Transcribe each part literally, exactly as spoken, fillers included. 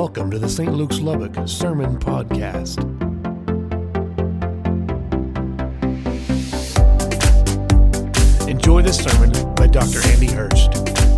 Welcome to the Saint Luke's Lubbock Sermon Podcast. Enjoy this sermon by Doctor Andy Hurst.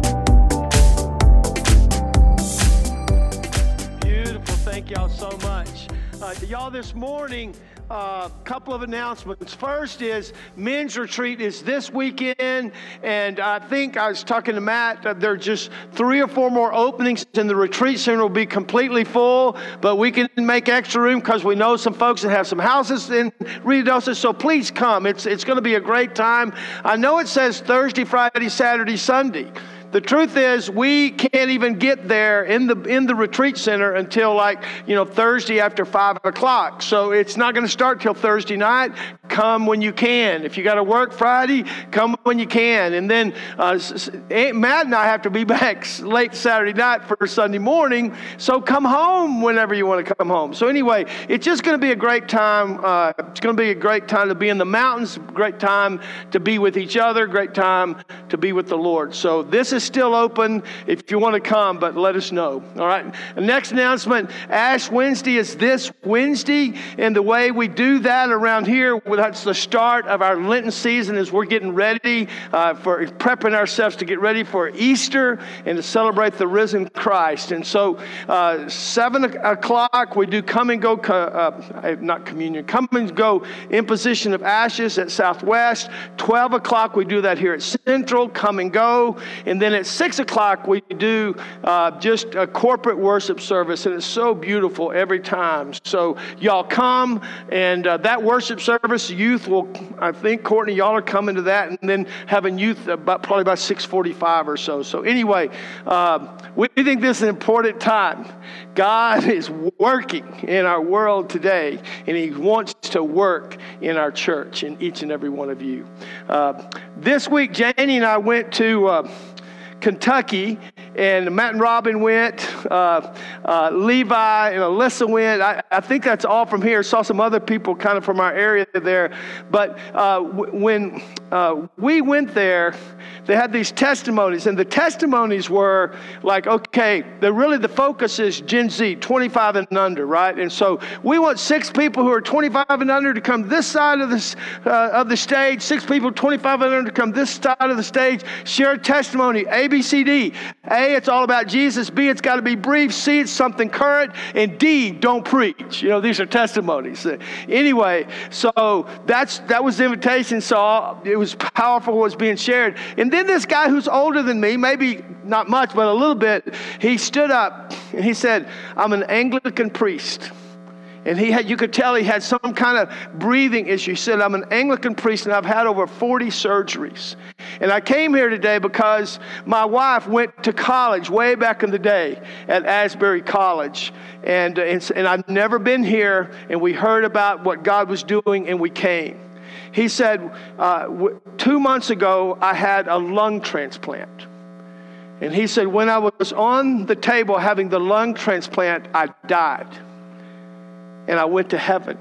Beautiful. Thank y'all so much. Uh, y'all, this morning, a uh, couple of announcements. First is men's retreat is this weekend, and I think I was talking to Matt, uh, there are just three or four more openings, and the retreat center will be completely full, but we can make extra room because we know some folks that have some houses in Ruidoso, so please come. It's, it's going to be a great time. I know it says Thursday, Friday, Saturday, Sunday. The truth is, we can't even get there in the in the retreat center until like, you know, Thursday after five o'clock. So it's not going to start till Thursday night. Come when you can. If you got to work Friday, come when you can. And then uh, Matt and I have to be back late Saturday night for Sunday morning. So come home whenever you want to come home. So anyway, it's just going to be a great time. Uh, it's going to be a great time to be in the mountains. Great time to be with each other. Great time to be with the Lord. So this is still open if you want to come, but let us know. All right. The next announcement, Ash Wednesday is this Wednesday, and the way we do that around here, well, that's the start of our Lenten season as we're getting ready uh, for prepping ourselves to get ready for Easter and to celebrate the risen Christ. And so uh, seven o'clock we do come and go, uh, not communion, come and go imposition of ashes at Southwest. twelve o'clock we do that here at Central, come and go, and then at six o'clock, we do uh, just a corporate worship service, and it's so beautiful every time. So y'all come, and uh, that worship service, youth will, I think, Courtney, y'all are coming to that, and then having youth about probably about six forty-five or so. So anyway, uh, we think this is an important time. God is working in our world today, and He wants to work in our church, in each and every one of you. Uh, this week, Janie and I went to Uh, Kentucky, and Matt and Robin went, uh, uh, Levi and Alyssa went. I, I think that's all from here. Saw some other people kind of from our area there. But uh, w- when uh, we went there, they had these testimonies, and the testimonies were like, okay, they're really the focus is Gen Z, twenty-five and under, right? And so we want six people who are twenty-five and under to come this side of this uh, of the stage, six people twenty-five and under to come this side of the stage, share testimony, A, B, C, D. A, it's all about Jesus. B, it's got to be brief. C, it's something current. And D, don't preach. You know, these are testimonies. Anyway, so that's that was the invitation. So it was powerful what was being shared. And then this guy who's older than me, maybe not much, but a little bit, he stood up and he said, I'm an Anglican priest. And he had, you could tell he had some kind of breathing issue. He said, I'm an Anglican priest and I've had over forty surgeries. And I came here today because my wife went to college way back in the day at Asbury College. And, and, and I've never been here, and we heard about what God was doing, and we came. He said, uh, w- two months ago, I had a lung transplant. And he said, when I was on the table having the lung transplant, I died. And I went to heaven.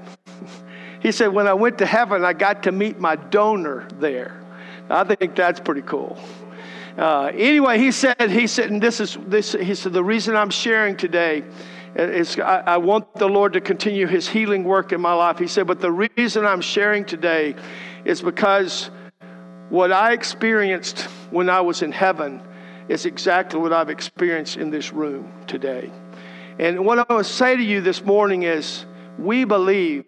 He said, when I went to heaven, I got to meet my donor there. I think that's pretty cool. Uh, anyway, he said, he said, and this is this. He said, the reason I'm sharing today is I, I want the Lord to continue His healing work in my life. He said, but the reason I'm sharing today is because what I experienced when I was in heaven is exactly what I've experienced in this room today. And what I want to say to you this morning is, we believe,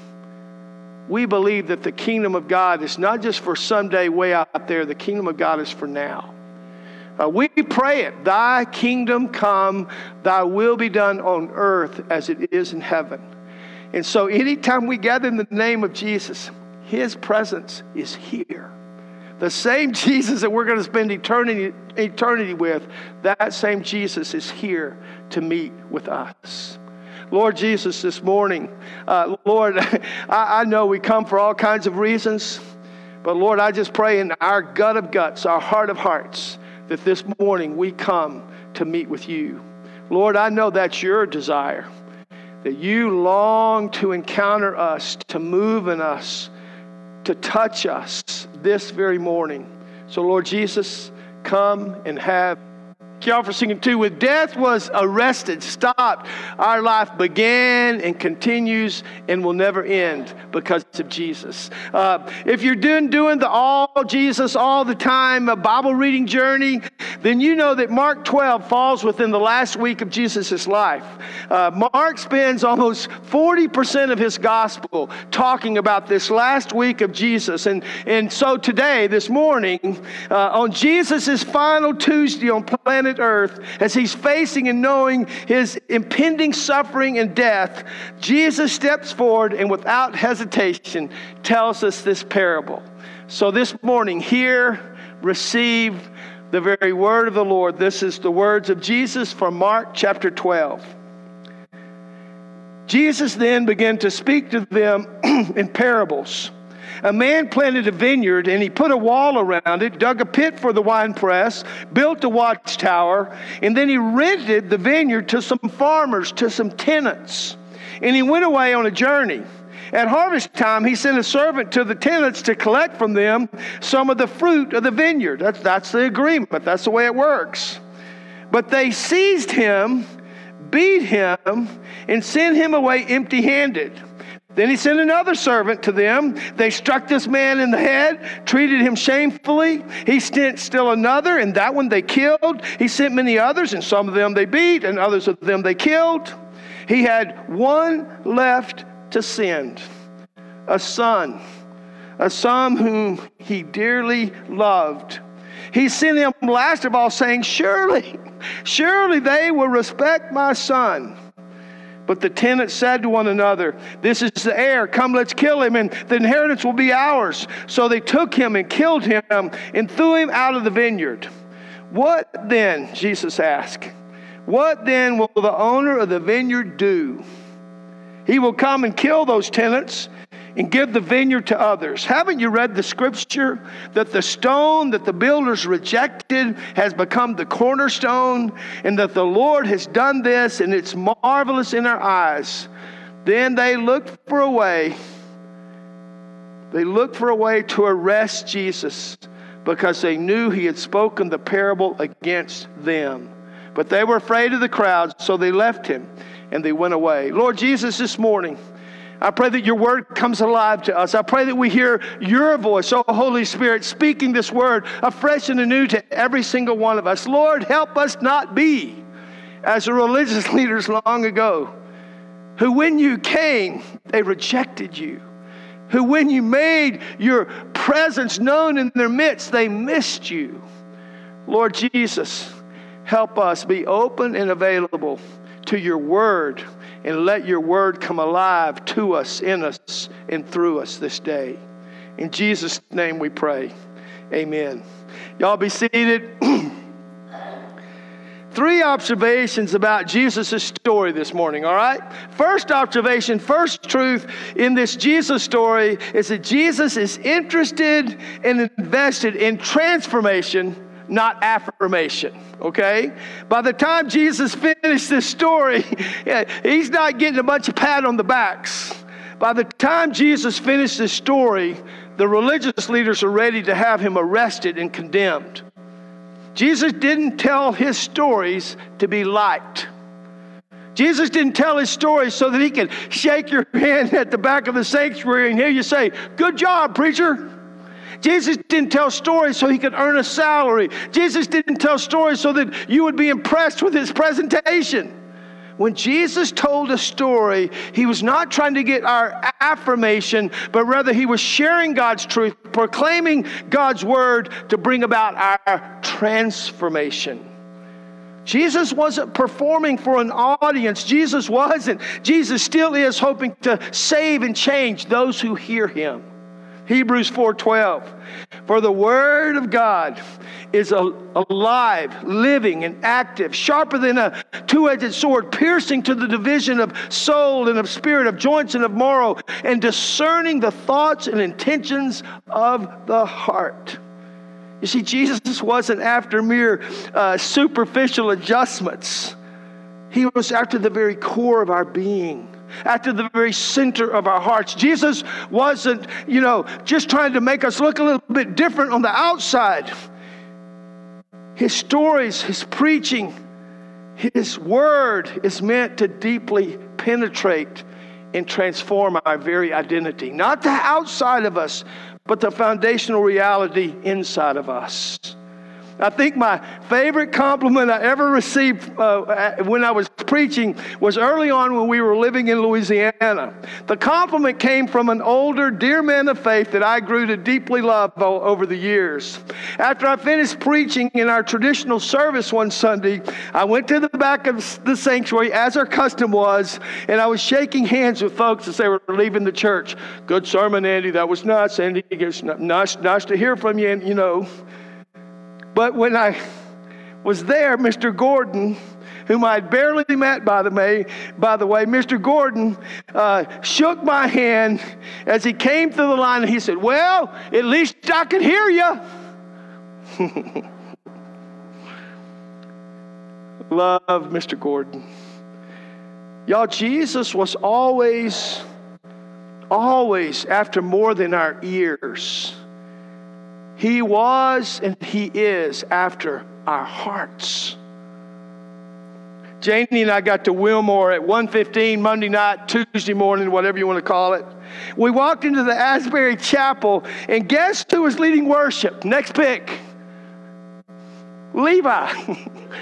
we believe that the kingdom of God is not just for someday way out there. The kingdom of God is for now. Uh, we pray it, thy kingdom come, thy will be done on earth as it is in heaven. And so anytime we gather in the name of Jesus, His presence is here. The same Jesus that we're going to spend eternity, eternity with, that same Jesus is here to meet with us. Lord Jesus, this morning, uh, Lord, I, I know we come for all kinds of reasons, but Lord, I just pray in our gut of guts, our heart of hearts, that this morning we come to meet with you. Lord, I know that's your desire, that you long to encounter us, to move in us, to touch us this very morning. So Lord Jesus, come and have y'all for singing too. When death was arrested, stopped, our life began and continues and will never end because of Jesus. Uh, if you're doing, doing the all Jesus all the time, a Bible reading journey, then you know that Mark twelve falls within the last week of Jesus' life. Uh, Mark spends almost forty percent of his gospel talking about this last week of Jesus. And, and so today, this morning, uh, on Jesus' final Tuesday on planet Earth, as he's facing and knowing his impending suffering and death, Jesus steps forward and without hesitation tells us this parable. So this morning, hear, receive the very word of the Lord. This is the words of Jesus from Mark chapter twelve. Jesus then began to speak to them in parables. A man planted a vineyard, and he put a wall around it, dug a pit for the winepress, built a watchtower, and then he rented the vineyard to some farmers, to some tenants. And he went away on a journey. At harvest time, he sent a servant to the tenants to collect from them some of the fruit of the vineyard. That's, that's the agreement. That's the way it works. But they seized him, beat him, and sent him away empty-handed. Then he sent another servant to them. They struck this man in the head, treated him shamefully. He sent still another, and that one they killed. He sent many others, and some of them they beat, and others of them they killed. He had one left to send, a son, a son whom he dearly loved. He sent him last of all, saying, Surely, surely they will respect my son. But the tenants said to one another, This is the heir. Come, let's kill him, and the inheritance will be ours. So they took him and killed him and threw him out of the vineyard. What then, Jesus asked, what then will the owner of the vineyard do? He will come and kill those tenants and give the vineyard to others. Haven't you read the scripture that the stone that the builders rejected has become the cornerstone, and that the Lord has done this, and it's marvelous in our eyes? Then they looked for a way. They looked for a way to arrest Jesus because they knew he had spoken the parable against them. But they were afraid of the crowd, so they left him and they went away. Lord Jesus, this morning, I pray that your word comes alive to us. I pray that we hear your voice, oh Holy Spirit, speaking this word afresh and anew to every single one of us. Lord, help us not be as the religious leaders long ago, who when you came, they rejected you. Who when you made your presence known in their midst, they missed you. Lord Jesus, help us be open and available to your word, and let your word come alive to us, in us, and through us this day. In Jesus' name we pray. Amen. Y'all be seated. Three observations about Jesus' story this morning, all right? First observation, first truth in this Jesus story is that Jesus is interested and invested in transformation, not affirmation, okay? By the time Jesus finished this story, he's not getting a bunch of pat on the backs. By the time Jesus finished this story, the religious leaders are ready to have him arrested and condemned. Jesus didn't tell his stories to be liked. Jesus didn't tell his stories so that he could shake your hand at the back of the sanctuary and hear you say, "Good job, preacher." Jesus didn't tell stories so he could earn a salary. Jesus didn't tell stories so that you would be impressed with his presentation. When Jesus told a story, he was not trying to get our affirmation, but rather he was sharing God's truth, proclaiming God's word to bring about our transformation. Jesus wasn't performing for an audience. Jesus wasn't. Jesus still is hoping to save and change those who hear him. Hebrews four twelve. For the word of God is alive, living, and active, sharper than a two-edged sword, piercing to the division of soul and of spirit, of joints and of marrow, and discerning the thoughts and intentions of the heart. You see, Jesus wasn't after mere uh, superficial adjustments. He was after the very core of our being, after the very center of our hearts. Jesus wasn't, you know, just trying to make us look a little bit different on the outside. His stories, his preaching, his word is meant to deeply penetrate and transform our very identity. Not the outside of us, but the foundational reality inside of us. I think my favorite compliment I ever received uh, when I was preaching was early on when we were living in Louisiana. The compliment came from an older, dear man of faith that I grew to deeply love over the years. After I finished preaching in our traditional service one Sunday, I went to the back of the sanctuary, as our custom was, and I was shaking hands with folks as they were leaving the church. Good sermon, Andy. That was nice, Andy. It's nice, nice to hear from you, and you know. But when I was there, Mister Gordon, whom I had barely met, by the way, by the way, Mister Gordon uh, shook my hand as he came through the line, and he said, "Well, at least I could hear you." Love Mister Gordon. Y'all, Jesus was always, always after more than our ears. He was and he is after our hearts. Janie and I got to Wilmore at one fifteen Monday night, Tuesday morning, whatever you want to call it. We walked into the Asbury Chapel, and guess who was leading worship? Next pick. Levi.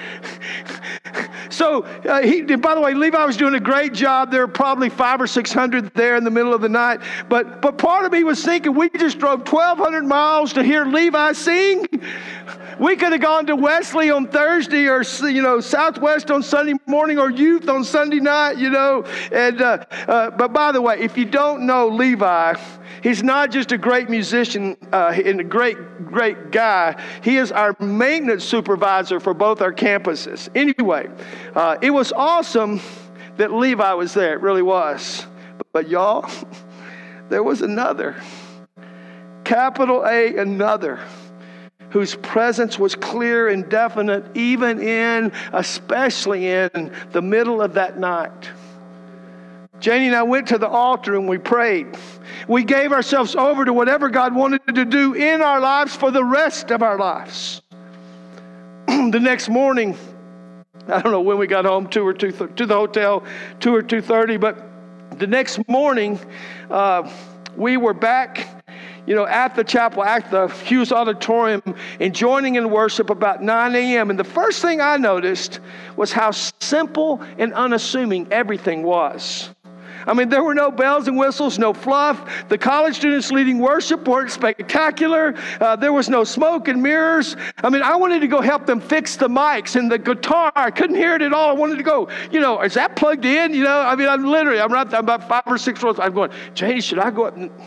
So, uh, he, by the way, Levi was doing a great job. There were probably five or six hundred there in the middle of the night. But, but part of me was thinking, we just drove twelve hundred miles to hear Levi sing. We could have gone to Wesley on Thursday, or, you know, Southwest on Sunday morning, or Youth on Sunday night, you know. And uh, uh, but by the way, if you don't know Levi, he's not just a great musician uh, and a great, great guy. He is our maintenance supervisor for both our campuses. Anyway, uh, it was awesome that Levi was there. It really was. But, but y'all, there was another, capital A, another, whose presence was clear and definite, even in, especially in the middle of that night. Janie and I went to the altar and we prayed. We gave ourselves over to whatever God wanted to do in our lives for the rest of our lives. The next morning, I don't know when we got home, two or two th- to the hotel, two or two thirty, but the next morning, uh, we were back, you know, at the chapel, at the Hughes Auditorium, and joining in worship about nine a.m. And the first thing I noticed was how simple and unassuming everything was. I mean, there were no bells and whistles, no fluff. The college students leading worship weren't spectacular. Uh, there was no smoke and mirrors. I mean, I wanted to go help them fix the mics and the guitar. I couldn't hear it at all. I wanted to go, you know, is that plugged in? You know, I mean, I'm literally, I'm, not, I'm about five or six rows. I'm going, Janie, should I go up? And...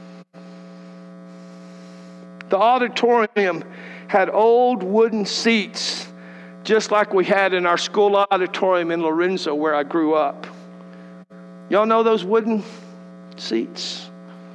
The auditorium had old wooden seats, just like we had in our school auditorium in Lorenzo, where I grew up. Y'all know those wooden seats?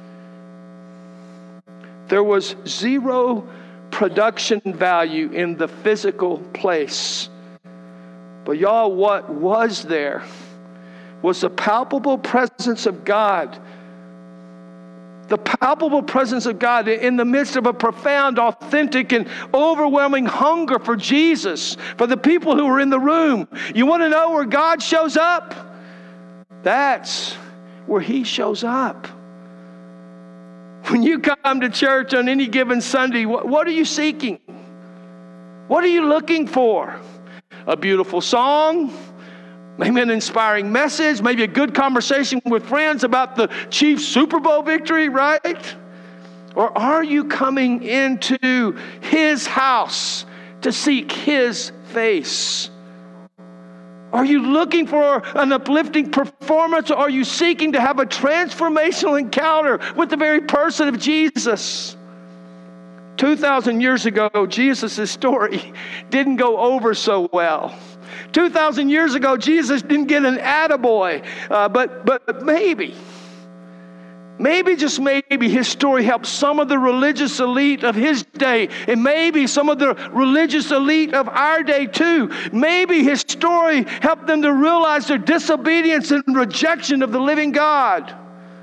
There was zero production value in the physical place. But y'all, what was there was the palpable presence of God. The palpable presence of God in the midst of a profound, authentic, and overwhelming hunger for Jesus, for the people who were in the room. You want to know where God shows up? That's where He shows up. When you come to church on any given Sunday, what, what are you seeking? What are you looking for? A beautiful song? Maybe an inspiring message? Maybe a good conversation with friends about the Chiefs' Super Bowl victory, right? Or are you coming into His house to seek His face? Are you looking for an uplifting performance, or are you seeking to have a transformational encounter with the very person of Jesus? two thousand years ago, Jesus' story didn't go over so well. two thousand years ago, Jesus didn't get an attaboy, uh, but, but maybe, maybe, just maybe, his story helped some of the religious elite of his day, and maybe some of the religious elite of our day too. Maybe his story helped them to realize their disobedience and rejection of the living God.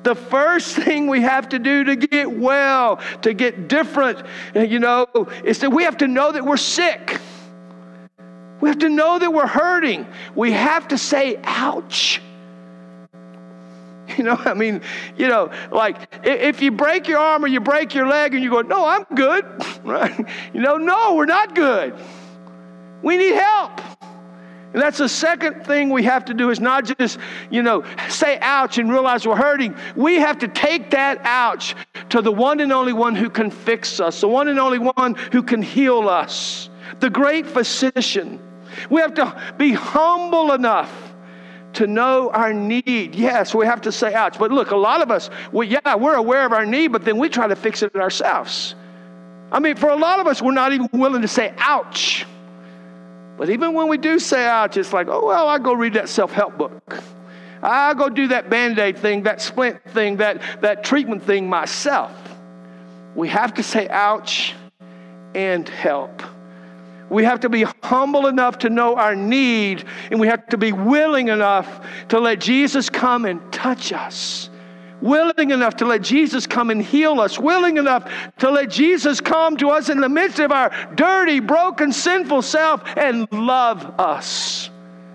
The first thing we have to do to get well, to get different, you know, is that we have to know that we're sick. We have to know that we're hurting. We have to say, ouch. You know, I mean, you know, like if you break your arm or you break your leg and you go, no, I'm good, right? You know, no, we're not good. We need help. And that's the second thing we have to do is not just, you know, say ouch and realize we're hurting. We have to take that ouch to the one and only one who can fix us, the one and only one who can heal us, the great physician. We have to be humble enough to know our need. Yes, we have to say ouch. But look, a lot of us, we, yeah, we're aware of our need, but then we try to fix it ourselves. I mean, for a lot of us, we're not even willing to say ouch. But even when we do say ouch, it's like, oh, well, I'll go read that self-help book. I'll go do that Band-Aid thing, that splint thing, that, that treatment thing myself. We have to say ouch and help. We have to be humble enough to know our need, and we have to be willing enough to let Jesus come and touch us. Willing enough to let Jesus come and heal us. Willing enough to let Jesus come to us in the midst of our dirty, broken, sinful self and love us.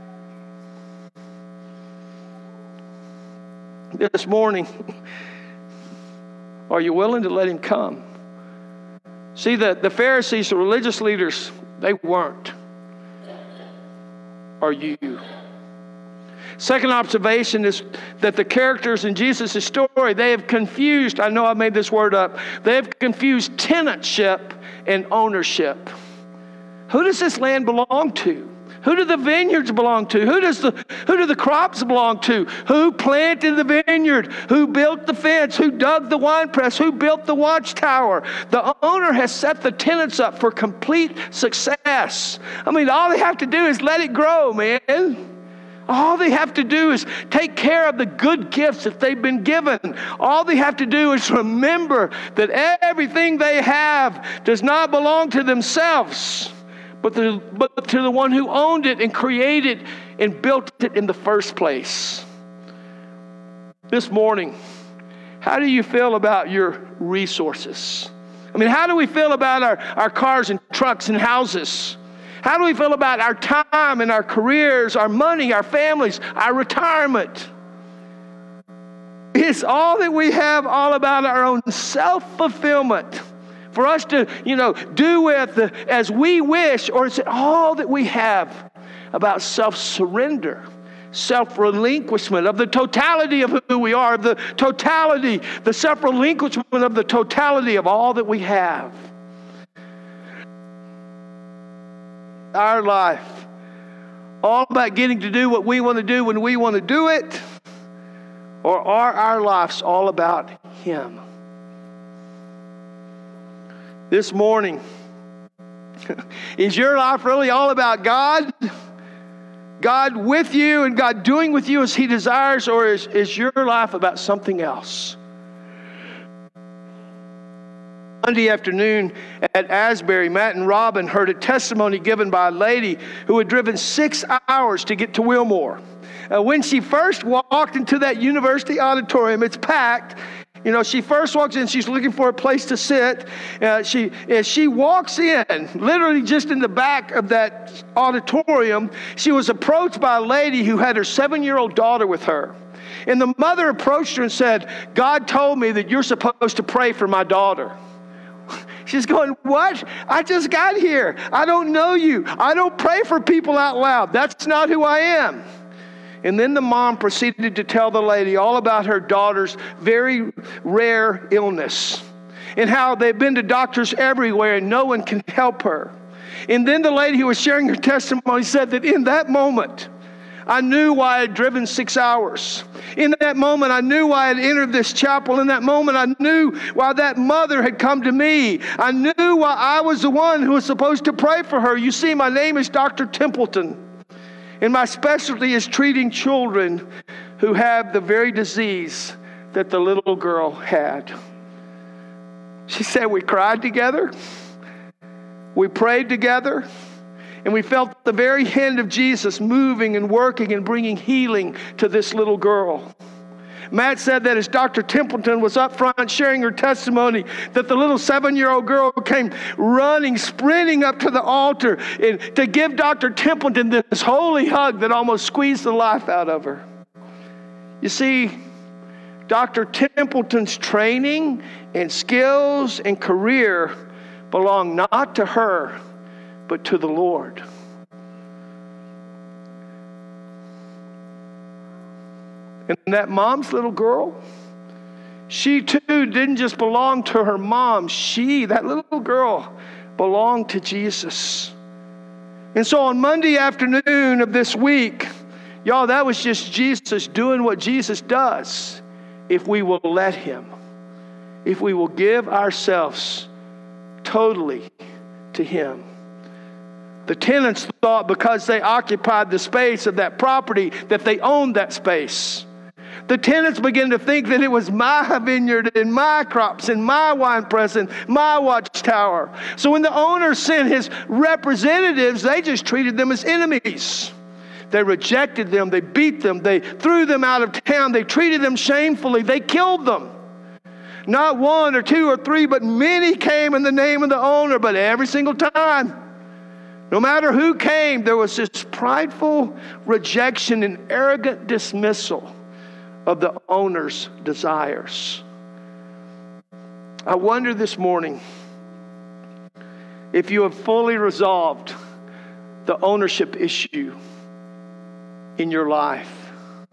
This morning, are you willing to let him come? See, the, the Pharisees, the religious leaders, they weren't. Are you? Second observation is that the characters in Jesus' story, they have confused, I know I made this word up, they have confused tenantship and ownership. Who does this land belong to? Who do the vineyards belong to? Who does the who do the crops belong to? Who planted the vineyard? Who built the fence? Who dug the winepress? Who built the watchtower? The owner has set the tenants up for complete success. I mean, all they have to do is let it grow, man. All they have to do is take care of the good gifts that they've been given. All they have to do is remember that everything they have does not belong to themselves, but to, but to the one who owned it and created and built it in the first place. This morning, how do you feel about your resources? I mean, how do we feel about our, our cars and trucks and houses? How do we feel about our time and our careers, our money, our families, our retirement? Is all that we have all about our own self-fulfillment? For us to, you know, do with the, as we wish, or is it all that we have about self-surrender, self-relinquishment of the totality of who we are, of the totality, the self-relinquishment of the totality of all that we have? Our life, all about getting to do what we want to do when we want to do it, or are our lives all about him? This morning, is your life really all about God? God with you and God doing with you as he desires, or is, is your life about something else? Monday afternoon at Asbury, Matt and Robin heard a testimony given by a lady who had driven six hours to get to Wilmore. Uh, when she first walked into that university auditorium, it's packed. You know, she first walks in, she's looking for a place to sit. Uh, she, as she walks in, literally just in the back of that auditorium, she was approached by a lady who had her seven-year-old daughter with her. And the mother approached her and said, "God told me that you're supposed to pray for my daughter." She's going, "What? I just got here. I don't know you. I don't pray for people out loud. That's not who I am." And then the mom proceeded to tell the lady all about her daughter's very rare illness and how they've been to doctors everywhere and no one can help her. And then the lady who was sharing her testimony said that in that moment, I knew why I had driven six hours. In that moment, I knew why I had entered this chapel. In that moment, I knew why that mother had come to me. I knew why I was the one who was supposed to pray for her. You see, my name is Doctor Templeton, and my specialty is treating children who have the very disease that the little girl had. She said we cried together, we prayed together, and we felt the very hand of Jesus moving and working and bringing healing to this little girl. Matt said that as Doctor Templeton was up front sharing her testimony, that the little seven-year-old girl came running, sprinting up to the altar and to give Doctor Templeton this holy hug that almost squeezed the life out of her. You see, Doctor Templeton's training and skills and career belong not to her, but to the Lord. And that mom's little girl, she too didn't just belong to her mom. She, that little girl, belonged to Jesus. And so on Monday afternoon of this week, y'all, that was just Jesus doing what Jesus does if we will let him, if we will give ourselves totally to him. The tenants thought because they occupied the space of that property that they owned that space. The tenants began to think that it was my vineyard and my crops and my wine press and my watchtower. So when the owner sent his representatives, they just treated them as enemies. They rejected them. They beat them. They threw them out of town. They treated them shamefully. They killed them. Not one or two or three, but many came in the name of the owner. But every single time, no matter who came, there was this prideful rejection and arrogant dismissal of the owner's desires. I wonder this morning if you have fully resolved the ownership issue in your life.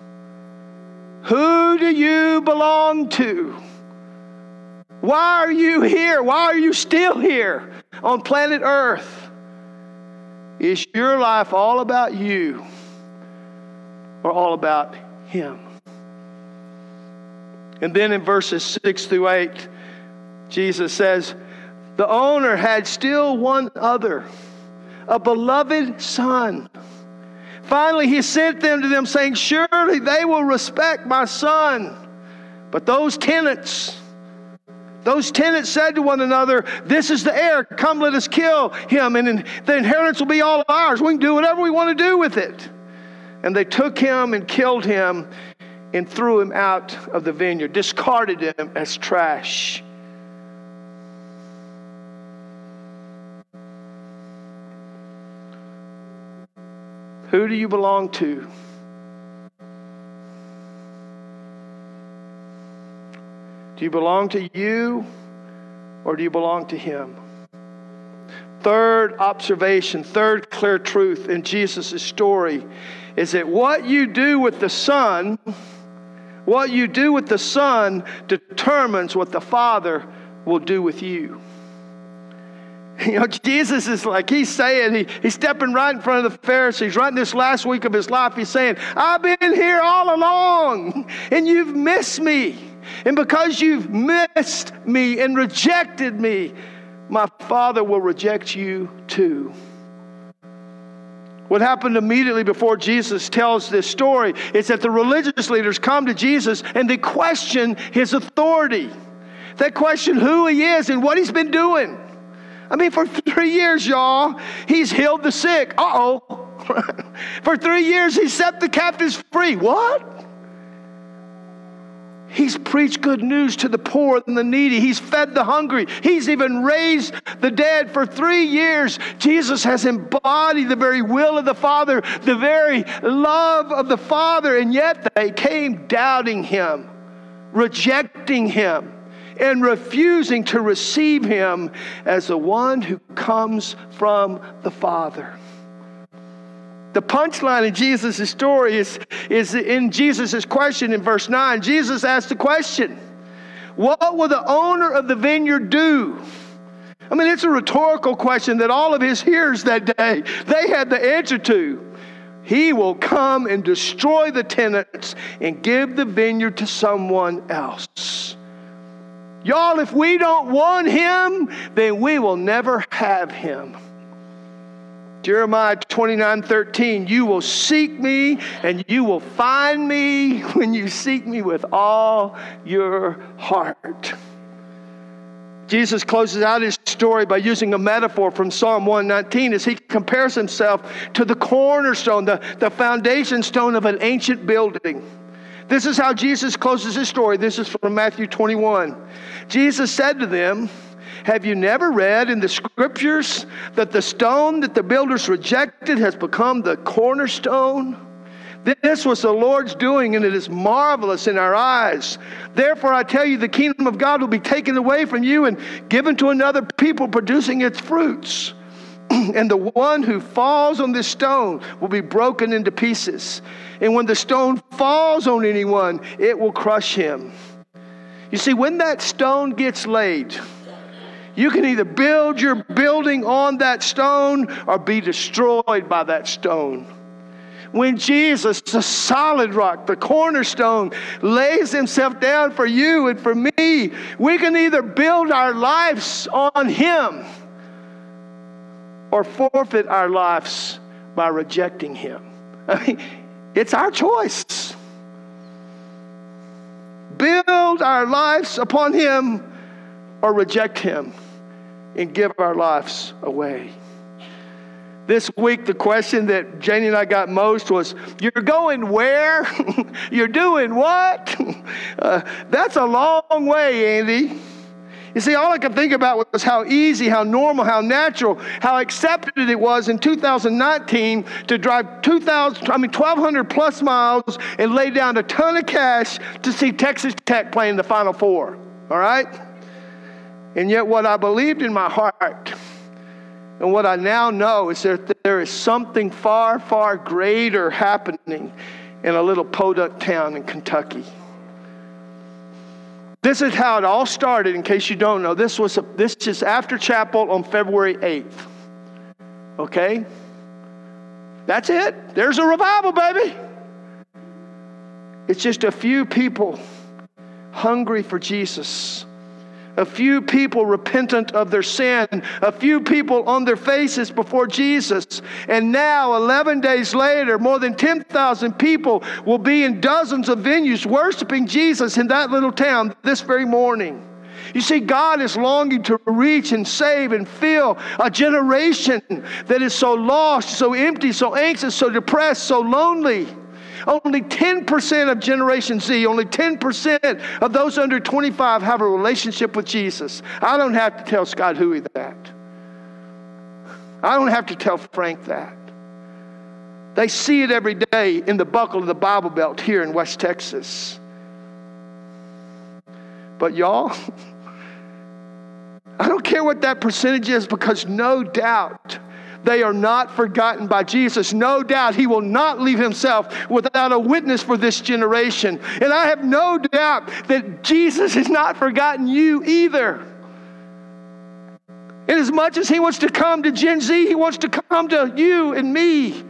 Who do you belong to? Why are you here? Why are you still here on planet Earth? Is your life all about you or all about him? And then in verses six through eight, Jesus says, the owner had still one other, a beloved son. Finally, he sent them to them saying, surely they will respect my son. But those tenants, those tenants said to one another, this is the heir. Come, let us kill him, and the inheritance will be all ours. We can do whatever we want to do with it. And they took him and killed him and threw him out of the vineyard, discarded him as trash. Who do you belong to? Do you belong to you or do you belong to him? Third observation, third clear truth in Jesus' story is that what you do with the Son, what you do with the Son determines what the Father will do with you. You know, Jesus is like, he's saying, he, he's stepping right in front of the Pharisees, right in this last week of his life. He's saying, I've been here all along, and you've missed me. And because you've missed me and rejected me, my Father will reject you too. What happened immediately before Jesus tells this story is that the religious leaders come to Jesus and they question his authority. They question who he is and what he's been doing. I mean, for three years, y'all, he's healed the sick. Uh-oh. For three years, he set the captives free. What? He's preached good news to the poor and the needy. He's fed the hungry. He's even raised the dead. For three years, Jesus has embodied the very will of the Father, the very love of the Father, and yet they came doubting him, rejecting him, and refusing to receive him as the one who comes from the Father. The punchline in Jesus' story is, is in Jesus' question in verse nine. Jesus asked the question, what will the owner of the vineyard do? I mean, it's a rhetorical question that all of his hearers that day, they had the answer to. He will come and destroy the tenants and give the vineyard to someone else. Y'all, if we don't want him, then we will never have him. Jeremiah twenty-nine thirteen, you will seek me and you will find me when you seek me with all your heart. Jesus closes out his story by using a metaphor from Psalm one nineteen as he compares himself to the cornerstone, the, the foundation stone of an ancient building. This is how Jesus closes his story. This is from Matthew twenty-one. Jesus said to them, have you never read in the scriptures that the stone that the builders rejected has become the cornerstone? This was the Lord's doing, and it is marvelous in our eyes. Therefore, I tell you, the kingdom of God will be taken away from you and given to another people, producing its fruits. And the one who falls on this stone will be broken into pieces. And when the stone falls on anyone, it will crush him. You see, when that stone gets laid, you can either build your building on that stone or be destroyed by that stone. When Jesus, the solid rock, the cornerstone, lays himself down for you and for me, we can either build our lives on him or forfeit our lives by rejecting him. I mean, it's our choice. Build our lives upon him or reject him and give our lives away. This week, the question that Janie and I got most was, you're going where? You're doing what? Uh, that's a long way, Andy. You see, all I could think about was how easy, how normal, how natural, how accepted it was in two thousand nineteen to drive two thousand, I mean, twelve hundred plus miles and lay down a ton of cash to see Texas Tech play in the Final Four. All right? And yet what I believed in my heart and what I now know is that there is something far, far greater happening in a little podunk town in Kentucky. This is how it all started, in case you don't know. This was a, this is after chapel on February eighth. Okay? That's it. There's a revival, baby. It's just a few people hungry for Jesus. A few people repentant of their sin. A few people on their faces before Jesus. And now, eleven days later, more than ten thousand people will be in dozens of venues worshiping Jesus in that little town this very morning. You see, God is longing to reach and save and fill a generation that is so lost, so empty, so anxious, so depressed, so lonely. Only ten percent of Generation Z, only ten percent of those under twenty-five have a relationship with Jesus. I don't have to tell Scott Huey that. I don't have to tell Frank that. They see it every day in the buckle of the Bible Belt here in West Texas. But y'all, I don't care what that percentage is, because no doubt they are not forgotten by Jesus. No doubt he will not leave himself without a witness for this generation. And I have no doubt that Jesus has not forgotten you either. And as much as he wants to come to Gen Z, he wants to come to you and me.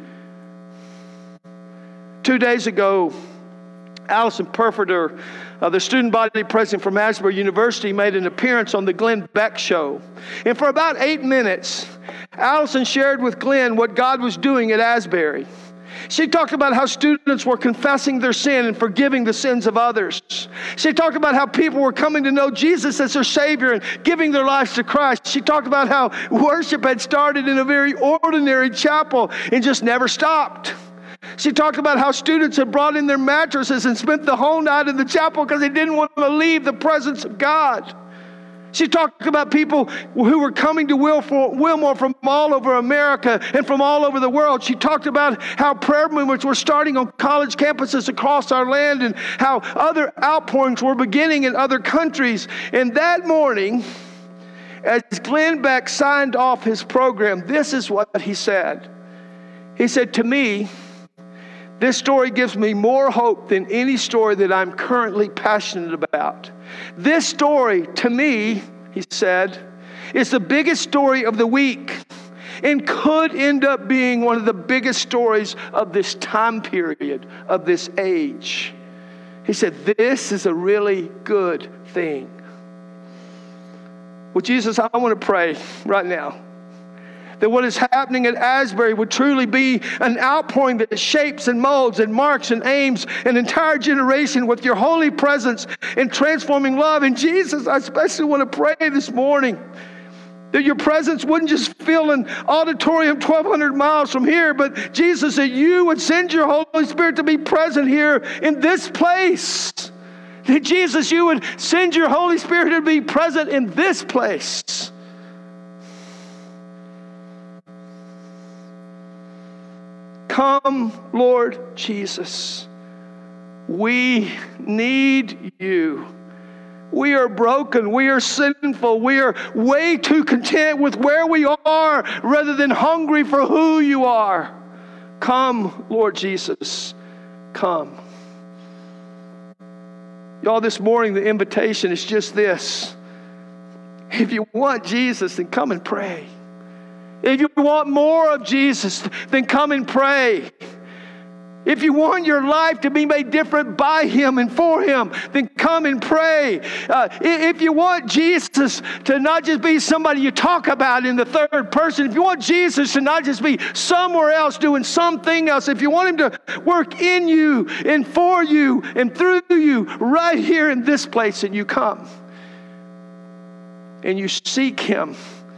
Two days ago, Allison Purforder, uh, the student body president from Asbury University, made an appearance on the Glenn Beck Show. And for about eight minutes, Allison shared with Glenn what God was doing at Asbury. She talked about how students were confessing their sin and forgiving the sins of others. She talked about how people were coming to know Jesus as their Savior and giving their lives to Christ. She talked about how worship had started in a very ordinary chapel and just never stopped. She talked about how students had brought in their mattresses and spent the whole night in the chapel because they didn't want to leave the presence of God. She talked about people who were coming to Wilmore from all over America and from all over the world. She talked about how prayer movements were starting on college campuses across our land and how other outpourings were beginning in other countries. And that morning, as Glenn Beck signed off his program, this is what he said. He said, "To me, this story gives me more hope than any story that I'm currently passionate about. This story, to me," he said, "is the biggest story of the week and could end up being one of the biggest stories of this time period, of this age." He said, "This is a really good thing." Well, Jesus, I want to pray right now that what is happening at Asbury would truly be an outpouring that shapes and molds and marks and aims an entire generation with your holy presence and transforming love. And Jesus, I especially want to pray this morning That your presence wouldn't just fill an auditorium twelve hundred miles from here, but Jesus, that you would send your Holy Spirit to be present here in this place. That Jesus, you would send your Holy Spirit to be present in this place. Come, Lord Jesus. We need you. We are broken. We are sinful. We are way too content with where we are rather than hungry for who you are. Come, Lord Jesus. Come. Y'all, this morning the invitation is just this. If you want Jesus, then come and pray. If you want more of Jesus, then come and pray. If you want your life to be made different by Him and for Him, then come and pray. Uh, if you want Jesus to not just be somebody you talk about in the third person, if you want Jesus to not just be somewhere else doing something else, if you want Him to work in you and for you and through you right here in this place, and you come and you seek Him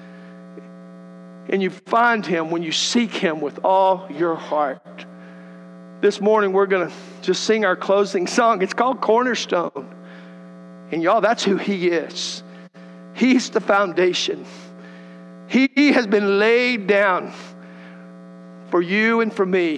and you find Him when you seek Him with all your heart. This morning, we're going to just sing our closing song. It's called Cornerstone. And y'all, that's who He is. He's the foundation. He has been laid down for you and for me.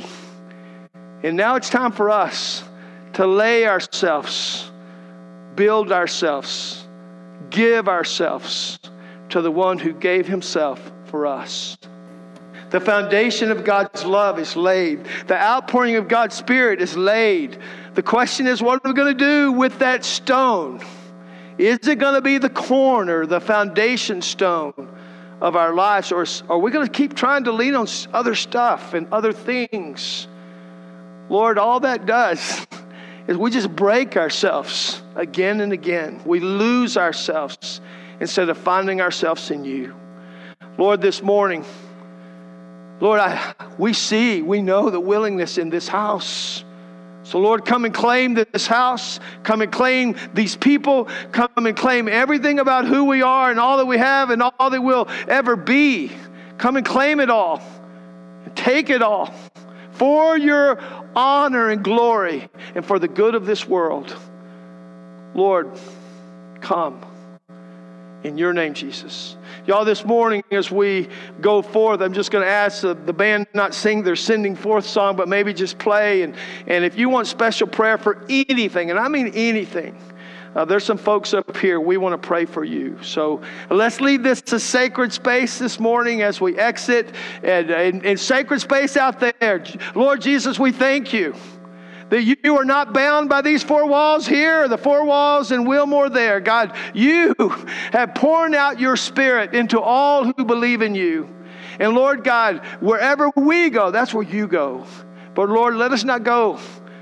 And now it's time for us to lay ourselves, build ourselves, give ourselves to the one who gave Himself for us. The foundation of God's love is laid. The outpouring of God's Spirit is laid. The question is, what are we going to do with that stone? Is it going to be the corner, the foundation stone of our lives? Or are we going to keep trying to lean on other stuff and other things? Lord, all that does is we just break ourselves again and again. We lose ourselves instead of finding ourselves in you. Lord, this morning, Lord, I, we see, we know the willingness in this house. So Lord, come and claim this house. Come and claim these people. Come and claim everything about who we are and all that we have and all that we'll ever be. Come and claim it all. And take it all for your honor and glory and for the good of this world. Lord, come. In your name, Jesus. Y'all, this morning as we go forth, I'm just going to ask the, the band not sing their Sending Forth song, but maybe just play. And, and if you want special prayer for anything, and I mean anything, uh, there's some folks up here. We want to pray for you. So let's leave this a sacred space this morning as we exit. And, and, and sacred space out there. Lord Jesus, we thank you that you are not bound by these four walls here or the four walls in Wilmore there. God, you have poured out your Spirit into all who believe in you. And Lord God, wherever we go, that's where you go. But Lord, let us not go,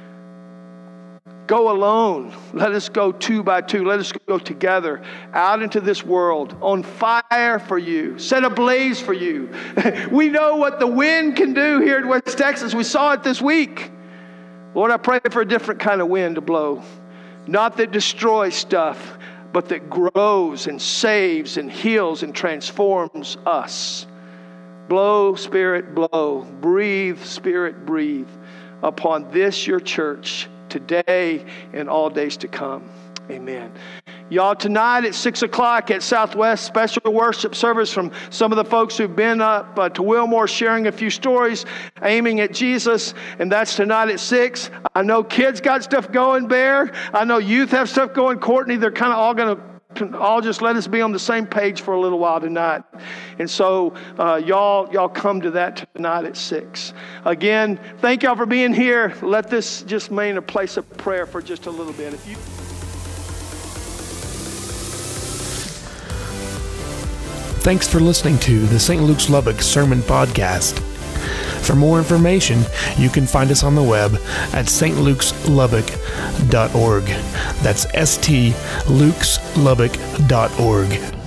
go alone. Let us go two by two. Let us go together out into this world on fire for you, set ablaze for you. We know what the wind can do here in West Texas. We saw it this week. Lord, I pray for a different kind of wind to blow. Not that destroys stuff, but that grows and saves and heals and transforms us. Blow, Spirit, blow. Breathe, Spirit, breathe upon this, your church, today and all days to come. Amen. Y'all, tonight at six o'clock at Southwest, special worship service from some of the folks who've been up uh, to Wilmore sharing a few stories aiming at Jesus, and that's tonight at six. I know kids got stuff going there. I know youth have stuff going. Courtney, they're kind of all going to all just let us be on the same page for a little while tonight. And so uh, y'all y'all come to that tonight at six. Again, thank y'all for being here. Let this just remain a place of prayer for just a little bit. If you Thanks for listening to the Saint Luke's Lubbock Sermon Podcast. For more information, you can find us on the web at s t lukes lubbock dot org. That's S T Lukes Lubbock dot org.